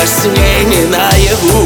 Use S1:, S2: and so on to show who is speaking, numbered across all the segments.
S1: снилось мне наяву.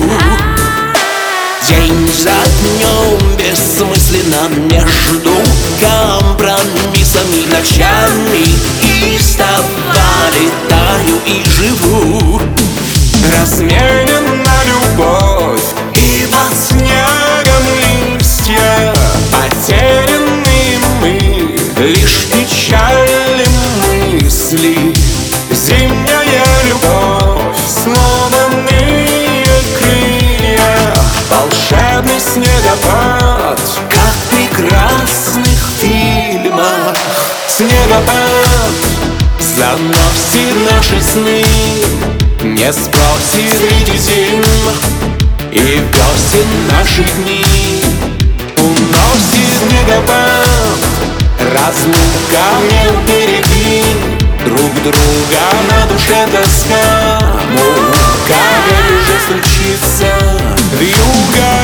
S1: День за днем бессмысленно между компромиссами ночами. И с тобой летаю и живу. Разменена любовь и под снегом листья. Потеряны мы, лишь печали мысли. Зимняя любовь, сломанные крылья, волшебный снегопад, как в прекрасных фильмах. Снегопад заносит наши сны, не спросит среди зим и весен наши дни. Уносит снегопад, разлука не береги. Друг друга на душе тоска, как же случится вьюга.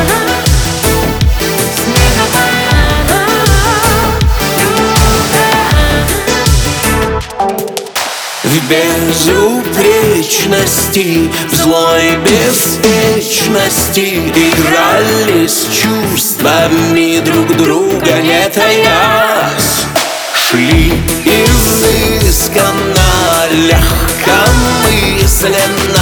S1: В безупречности, в злой беспечности играли с чувствами, друг друга не таясь. Шли изысканно, легкомысленно,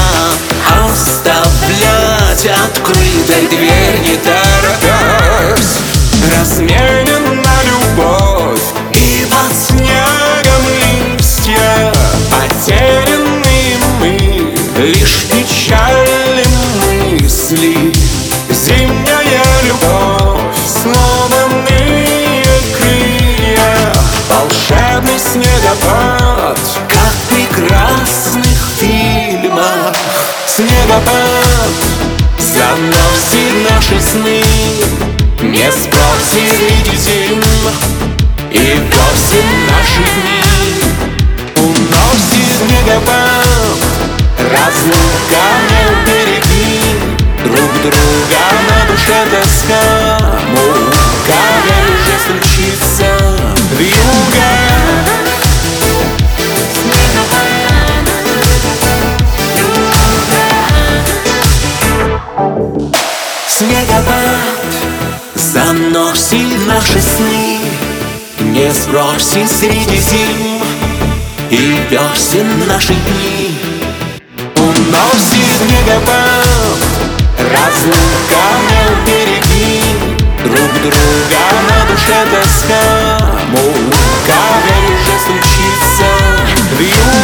S1: оставлять открытой дверь не торопясь. Разменена любовь и под снегом листья. Потеряны мы, лишь печали мысли. Зимняя любовь, сломанные крылья, волшебный снегопад, как в прекрасных фильмах. Снегопад заносит наши сны, не спросит среди зим и весен наши дни. Уносит снегопад, разлука не береги. Друг друга на душе тоска, как же случится вьюга. Снегопад заносит наши сны, не сбросит среди зим и весен наши дни. Уносит снегопад, разлука не береги. Друг друга на душе тоска, как же случится вьюга.